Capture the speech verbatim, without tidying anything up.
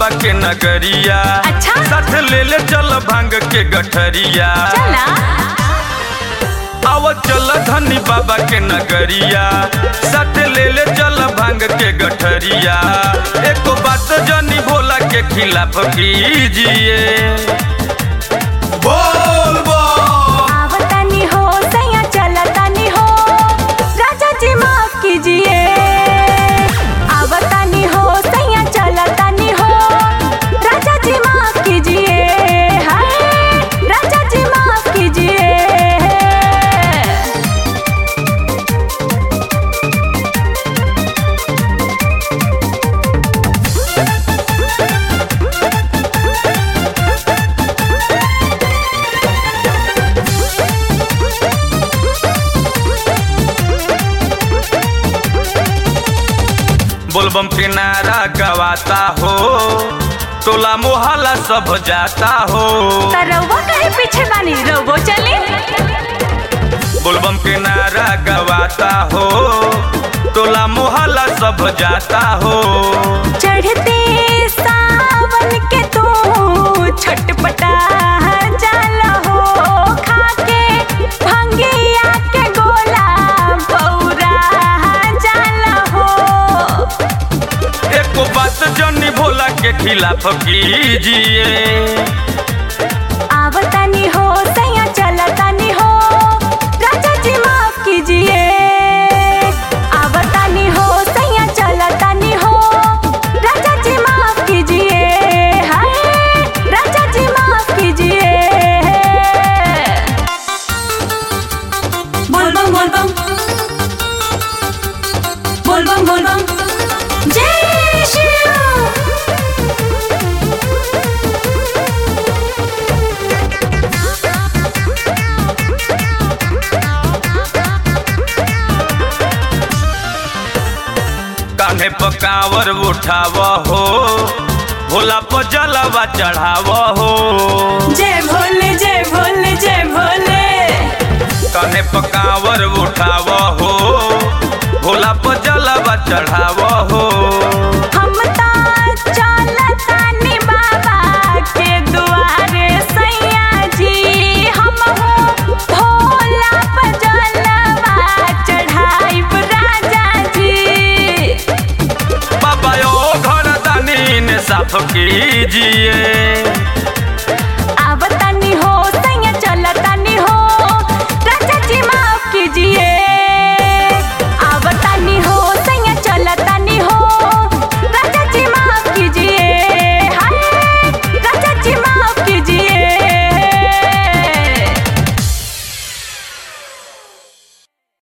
बाबा के नगरिया। अच्छा? साथ ले ले चल भांग के गठरिया। चला आव चल धनी बाबा के नगरिया। साथ ले ले चल भांग के गठरिया। एक बात जानी भोला के खिलाफ कीजिए। बोल बोल आवतानी हो सैया चलतानी हो, राजा जी माफ कीजिए। आवतानी हो सैया चलतानी हो, राजा जी माफ कीजिए। हाय राजा जी माफ कीजिए। बोलबम के नारा गवाता हो, टोला मोहल्ला सब जाता हो। रउआ कहे पीछे बानी, रउआ चली। बोलबम के नारा गवाता हो, टोला मोहल्ला सब जाता हो। चढ़ते सावन के तू छटपटा जाला हो, खाके भंगिया के गोला बौरा जाला हो। एक बात जनी भोला के खिलाफ कीजिए। आवतानी हो सैया चलतानी हो, राजा जी माफ कीजिए। आवतानी हो सैया चलतानी हो, राजा जी माफ कीजिए। हाय राजा जी माफ कीजिए। बोलबम बोलबम बोलबम बोलबम जय शिव। कान्हे पकावर उठाव हो, भोला पर जलवा चढ़ाव हो। जय भोले जय भोले जय भोले। कान्हे पकावर उठाव हो, भोला पर जलवा चढ़ाव हो। हम ता चलतानी बाबा के दुआरे सैया जी, हम हो भोला पर जलवा चढ़ाइब राजा जी। बाबा यो घर दानी ने साफ कीजिए।